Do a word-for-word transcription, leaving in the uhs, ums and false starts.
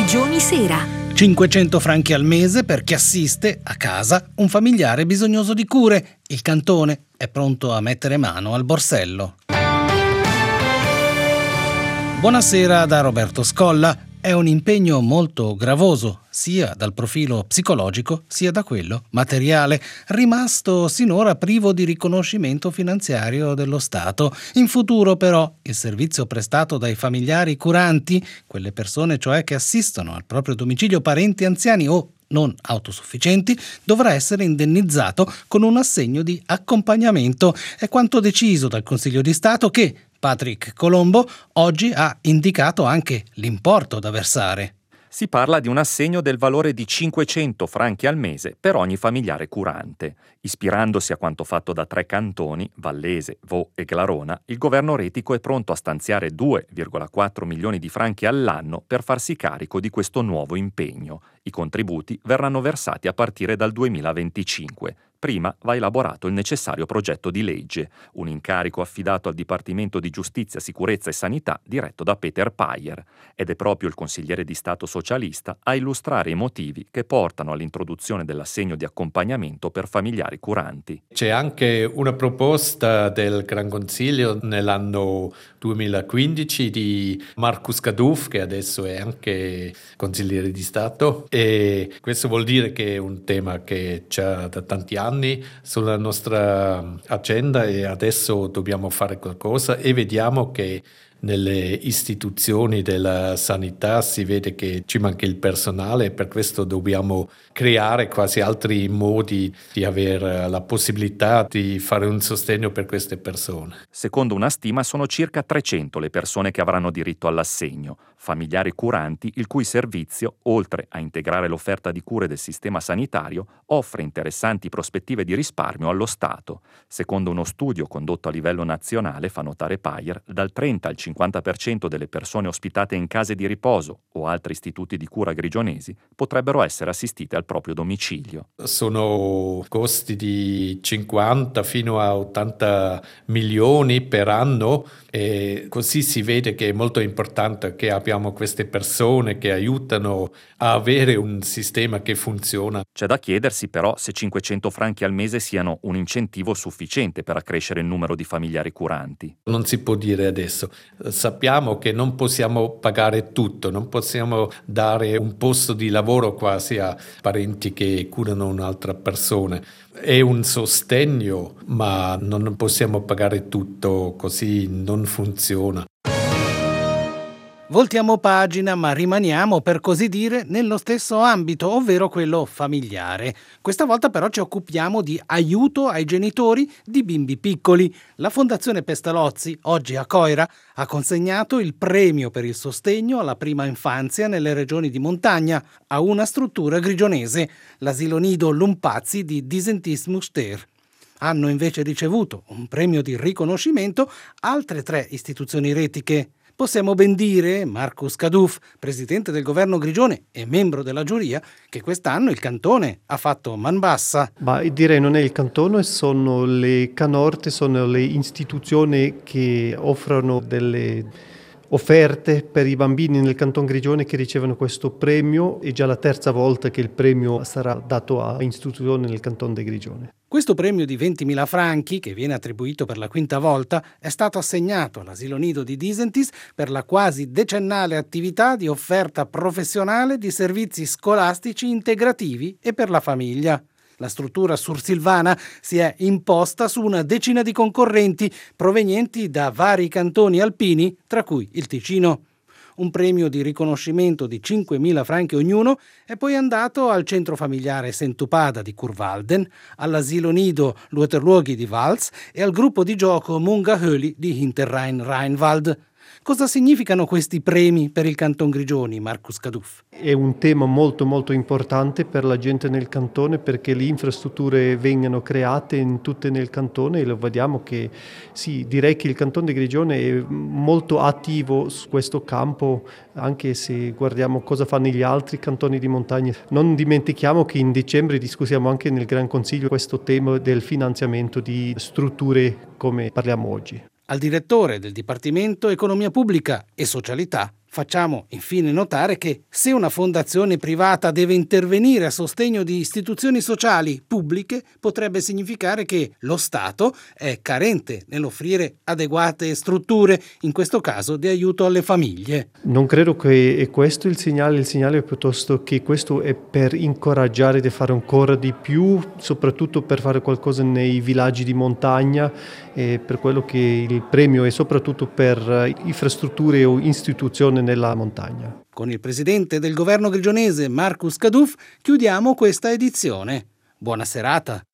Grigioni Sera. cinquecento franchi al mese per chi assiste a casa un familiare bisognoso di cure. Il cantone è pronto a mettere mano al borsello. Buonasera da Roberto Scolla. È un impegno molto gravoso, sia dal profilo psicologico sia da quello materiale, rimasto sinora privo di riconoscimento finanziario dello Stato. In futuro però il servizio prestato dai familiari curanti, quelle persone cioè che assistono al proprio domicilio parenti anziani o non autosufficienti, dovrà essere indennizzato con un assegno di accompagnamento. È quanto deciso dal Consiglio di Stato che Patrick Colombo oggi ha indicato anche l'importo da versare. Si parla di un assegno del valore di cinquecento franchi al mese per ogni familiare curante. Ispirandosi a quanto fatto da tre cantoni, Vallese, Vaud e Glarona, il governo retico è pronto a stanziare due virgola quattro milioni di franchi all'anno per farsi carico di questo nuovo impegno. I contributi verranno versati a partire dal duemilaventicinque. Prima va elaborato il necessario progetto di legge, un incarico affidato al Dipartimento di Giustizia, Sicurezza e Sanità diretto da Peter Payer, ed è proprio il consigliere di Stato socialista a illustrare i motivi che portano all'introduzione dell'assegno di accompagnamento per familiari curanti. C'è anche una proposta del Gran Consiglio nell'anno duemilaquindici di Markus Kaduf, che adesso è anche consigliere di Stato, e questo vuol dire che è un tema che c'è da tanti anni sulla nostra agenda e adesso dobbiamo fare qualcosa e vediamo che nelle istituzioni della sanità si vede che ci manca il personale e per questo dobbiamo creare quasi altri modi di avere la possibilità di fare un sostegno per queste persone. Secondo una stima sono circa trecento le persone che avranno diritto all'assegno, familiari curanti il cui servizio, oltre a integrare l'offerta di cure del sistema sanitario, offre interessanti prospettive di risparmio allo Stato. Secondo uno studio condotto a livello nazionale, fa notare Payer, dal trenta al cinquanta per cento delle persone ospitate in case di riposo o altri istituti di cura grigionesi potrebbero essere assistite al proprio domicilio. Sono costi di cinquanta fino a ottanta milioni per anno e così si vede che è molto importante che abbiamo queste persone che aiutano a avere un sistema che funziona. C'è da chiedersi però se cinquecento franchi al mese siano un incentivo sufficiente per accrescere il numero di familiari curanti. Non si può dire adesso. Sappiamo che non possiamo pagare tutto, non possiamo dare un posto di lavoro quasi a parenti che curano un'altra persona. È un sostegno, ma non possiamo pagare tutto, così non funziona. Voltiamo pagina, ma rimaniamo, per così dire, nello stesso ambito, ovvero quello familiare. Questa volta però ci occupiamo di aiuto ai genitori di bimbi piccoli. La Fondazione Pestalozzi, oggi a Coira, ha consegnato il premio per il sostegno alla prima infanzia nelle regioni di montagna a una struttura grigionese, l'asilo nido Lumpazzi di Disentis-Muster. Hanno invece ricevuto un premio di riconoscimento altre tre istituzioni retiche. Possiamo ben dire, Markus Kaduf, presidente del governo Grigione e membro della giuria, che quest'anno il cantone ha fatto man bassa. Ma direi non è il cantone, sono le canorte, sono le istituzioni che offrono delle offerte per i bambini nel canton Grigione che ricevono questo premio. È già la terza volta che il premio sarà dato a istituzioni nel canton di Grigione. Questo premio di ventimila franchi, che viene attribuito per la quinta volta, è stato assegnato all'asilo nido di Disentis per la quasi decennale attività di offerta professionale di servizi scolastici integrativi e per la famiglia. La struttura sursilvana si è imposta su una decina di concorrenti provenienti da vari cantoni alpini, tra cui il Ticino. Un premio di riconoscimento di cinquemila franchi ognuno è poi andato al centro familiare Sentupada di Kurwalden, all'asilo nido Luoterluoghi di Vals e al gruppo di gioco Mungahöli di Hinterrhein-Rheinwald. Cosa significano questi premi per il Canton Grigioni, Markus Kaduf? È un tema molto molto importante per la gente nel cantone perché le infrastrutture vengono create in tutte nel cantone e lo vediamo che sì, direi che il Canton di Grigione è molto attivo su questo campo, anche se guardiamo cosa fanno gli altri cantoni di montagna. Non dimentichiamo che in dicembre discutiamo anche nel Gran Consiglio questo tema del finanziamento di strutture come parliamo oggi. Al direttore del Dipartimento Economia Pubblica e Socialità, Facciamo infine notare che se una fondazione privata deve intervenire a sostegno di istituzioni sociali pubbliche, potrebbe significare che lo Stato è carente nell'offrire adeguate strutture, in questo caso di aiuto alle famiglie. Non credo che è questo il segnale, il segnale è piuttosto che questo è per incoraggiare di fare ancora di più, soprattutto per fare qualcosa nei villaggi di montagna, e per quello che il premio è soprattutto per infrastrutture o istituzioni nella montagna. Con il presidente del governo grigionese Marcus Kaduf chiudiamo questa edizione. Buona serata.